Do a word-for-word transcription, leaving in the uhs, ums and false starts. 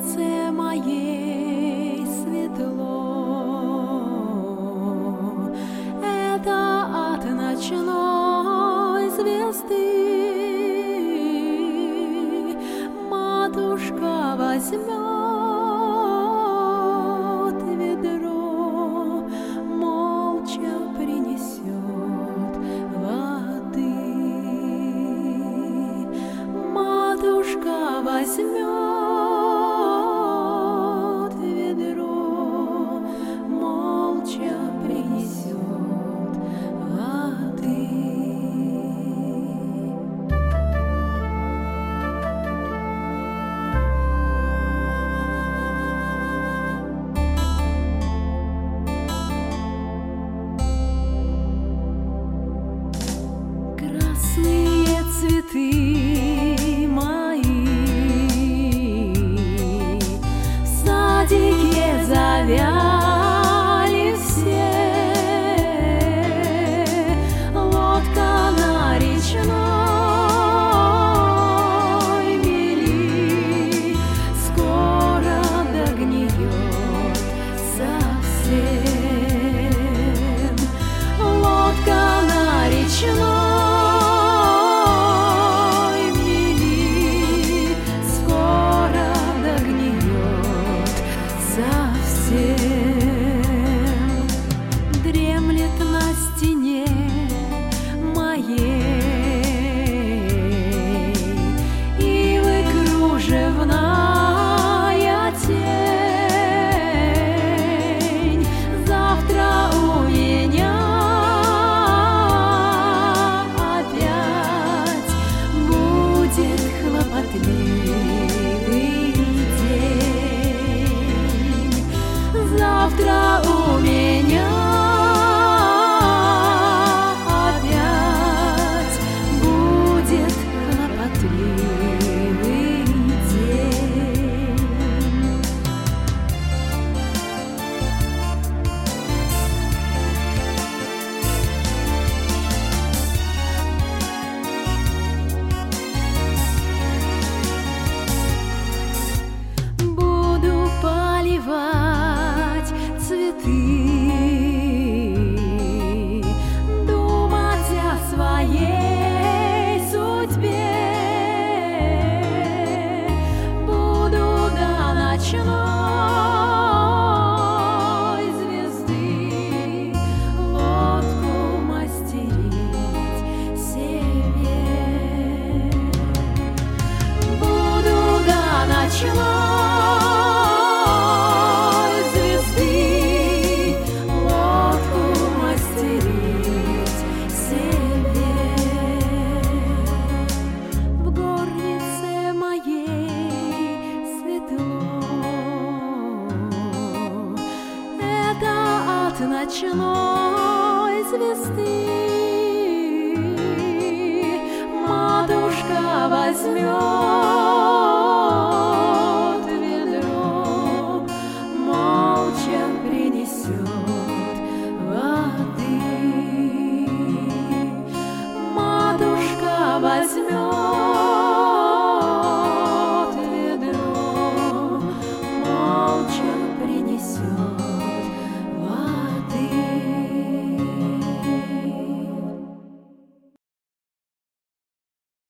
горнице моей светло. Это от ночной звезды матушка возьмет ведро, молча принесет воды. Матушка возьмет ведро, молча принесет воды. Красные цветы мои в садике завяли все, лодка на речной мели скоро догниет совсем. Лодка на речной дремлет на стене моей ивы кружевная тень. Завтра у меня опять будет хлопотливый день. Завтра у меня опять будет хлопотливый день. Буду поливать цветы, думать о своей судьбе. Буду до ночной звезды лодку мастерить себе. Буду до ночной ночной звезды матушка возьмет ведро, молча принесет воды. Матушка возьмет